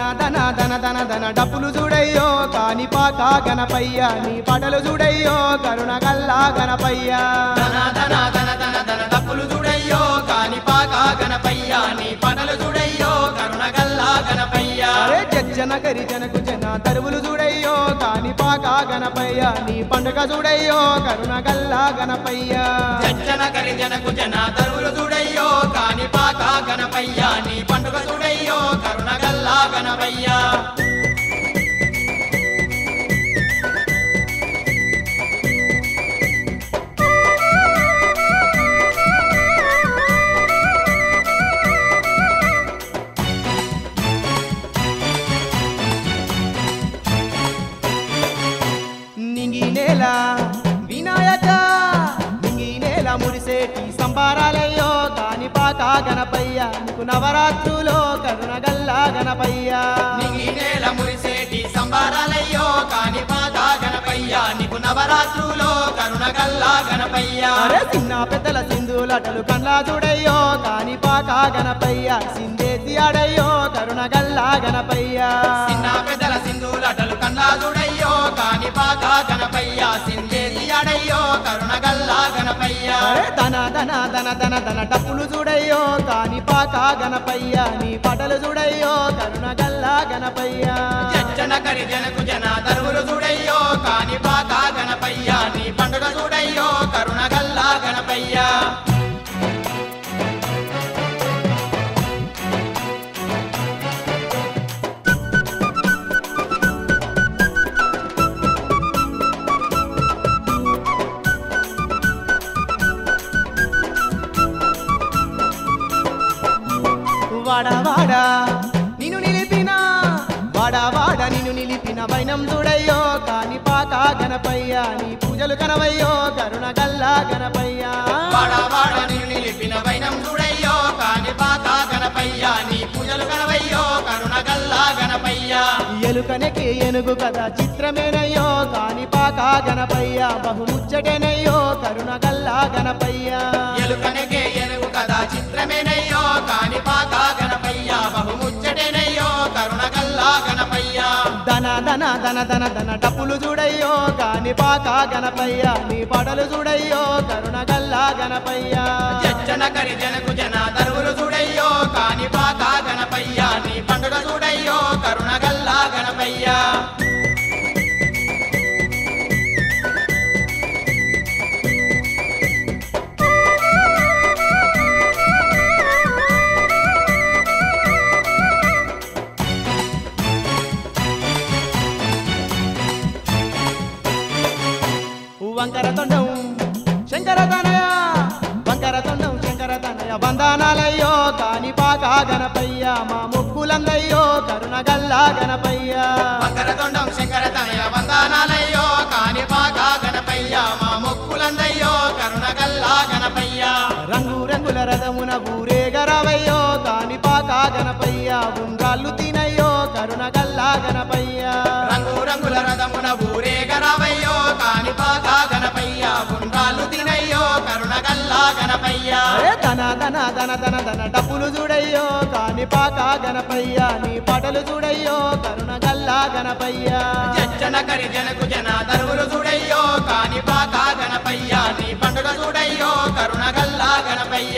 ధన ధన ధన ధన డప్పులు చూడయ్యో కానిపాక గణపయ్య నీ పాటలు చూడయ్యో కరుణ గల్లా గణపయ్య ధన ధన ధన ధన ధన డప్పులు చూడయ్యో కానిపాక గణపయ్య నీ పాటలు చూడయ్యో కరుణ గల్లా గణపయ్య అరే జన గరిజనకు జన తరువులు చూడయ్యో కానిపాక గణపయ్య నీ పండుగ చూడయ్యో కరుణ గల్లా గణపయ్య జన గరిజనకు జన తరువులు చూడయ్యో కానిపాక గణపయ్య నీ పండుగ చూడయ్యో కరుణ గల్లా గణపయ్య వినాయక నింగి నేల మురిసేటి సంబారాలయ్యో కానిపాక గణపయ్య నీకు నవరాత్రులో కరుణ గల్లా గణపయ్య నింగి నేల మురిసేటి సంబారాలయ్యో కానిపాక గణపయ్య నీకు నవరాత్రులో కరుణ గల్లా గణపయ్య అరే చిన్న పెద్దల సింధులటలు కండ్లా చూడయ్యో కానిపాక గణపయ్య సిందేసి ఆడయ్యో కరుణ గల్లా గణపయ్య చిన్న పెద్దల సింధులటలు కండ్లా చూడయ్యో కానిపాక గణపయ్య సిందేసి ఆడయ్యో కరుణ గల్లా గణపయ్య ధన ధన ధన ధన ధన డప్పులు చూడయ్యో కానిపాక గణపయ్య నీ పాటలు చూడయ్యో కరుణ గల్లా గణపయ్య జన గరిజనకు జన తరువులు చూడయ్యో కానిపాక గణపయ్య నీ పండుగ చూడయ్యో కరుణ గల్లా గణపయ్య వాడవాడ నిన్ను నిలిపిన వాడవాడ నిన్ను నిలిపిన వైనం చూడయ్యో కానిపాక గణపయ్య నీ పూజలు కనవయ్యో కరుణ గల్లా గణపయ్య వాడవాడ నిన్ను నిలిపిన వైనం చూడయ్యో కానిపాక గణపయ్య నీ పూజలు కనవయ్యో కరుణ గల్లా గణపయ్య ఎలుకనెకి ఏనుగు కదా చిత్రమేనయ్యో కానిపాక గణపయ్య బహుముచ్చటేనయ్యో కరుణ గల్లా గణపయ్య ఎలుకనెకే ఏనుగు కదా చిత్రమేనయ్యో కానిపాక గణపయ్య బహుముచ్చటేనయ్యో కరుణ గల్లా గణపయ్య ధన ధన ధన ధన ధన డప్పులు చూడయ్యో కానిపాక గణపయ్య నీ పాటలు చూడయ్యో కరుణ గల్లా గణపయ్య జన గరిజనకు జన తరువులు చూడయ్యో కానిపాక గణపయ్య నీ పండుగ చూడయ్యో కరుణ గల్లా గణపయ్య వంకర తొండం శంకర తనయ వంకర తొండం శంకర తనయ బంధనాలయ్యో కానిపాక గణపయ్య మా ముక్కులందయ్యో కరుణ గల్లా గణపయ్య వంకర తొండం శంకర తనయ వందనాలయ్యో కానిపాక గణపయ్య మా మొక్కులందయ్యో కరుణ గల్లా గణపయ్య రంగు రంగుల రథమున ఊరేగరవయ్యో కానిపాక గణపయ్య ఉంగాళ్ళు తినయ్యో కరుణ గల్లా గణపయ్య రంగు రంగుల రథమున ఊరేగరావయ్యో కానిపాక గణపయ్య గుండ్రాలు తినయ్యో కరుణ గల్లా గణపయ్య ధన ధన ధన ధన ధన డప్పులు చూడయ్యో కానిపాక గణపయ్య నీ పాటలు చూడయ్యో కరుణ గల్లా గణపయ్య జన గరిజనకు జన తరువులు చూడయ్యో కానిపాక గణపయ్య నీ పండుగ చూడయ్యో కరుణ గల్లా గణపయ్య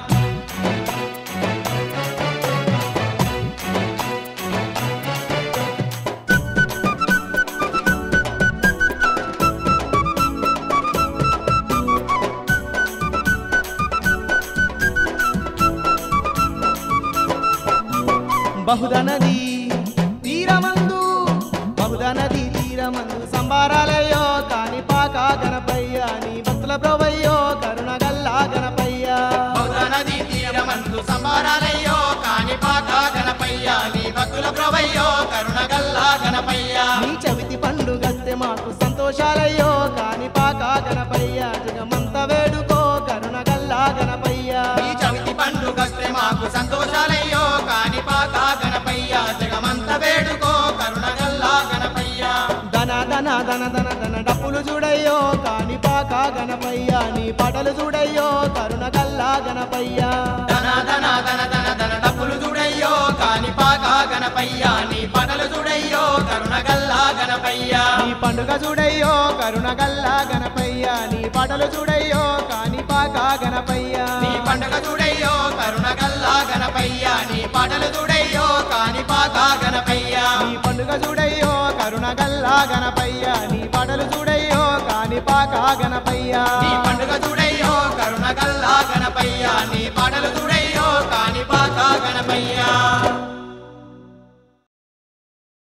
బహుదనది తీరమందు బహుదనది తీరమందు సంబారాలయ్యో కానిపాక గణపయ్య నీ భక్తుల బ్రోవయ్యో కరుణ గల్లా గణపయ్య నది తీరమందు సంబారాలయ్యో కానిపాక గణపయ్య నీ భక్తుల ప్రభయ్యో కరుణ గల్లా గణపయ్య నీ చవితి పండుగస్తే మాకు సంతోషాలయ్యో కానిపాక గణపయ్య జగమంత వేడుకో కరుణ గల్లా గణపయ్య ఈ చవితి పండుగస్తే మాకు సంతోషాలయ్యో కానిపాక గణపయ్య జగమంత వేడుకో కరుణ గల్లా గణపయ్య ధన ధన ధన ధన ధన డప్పులు చూడయ్యో కానిపాక గణపయ్య నీ పాటలు చూడయ్యో కరుణ గల్లా గణపయ్య ధన ధన ధన ధన ధన డప్పులు చూడయ్యో కానిపాక గణపయ్య గణపయ్య నీ పాటలు చూడయ్యో కరుణగల్లా గణపయ్య నీ పండుగ చూడయ్యో కరుణగల్లా గణపయ్య నీ పాటలు చూడయ్యో కాణిపాక గణపయ్య నీ పండుగ చూడయ్యో కరుణగల్లా గణపయ్య నీ పాటలు చూడయ్యో కాణిపాక గణపయ్య నీ పండుగ చూడయ్యో కరుణగల్లా గణపయ్య నీ పాటలు చూడయ్యో కాణిపాక గణపయ్య నీ పండుగ చూడయ్యో కరుణగల్లా గణపయ్య నీ పాటలు చూడయ్యో కాణిపాక గణపయ్య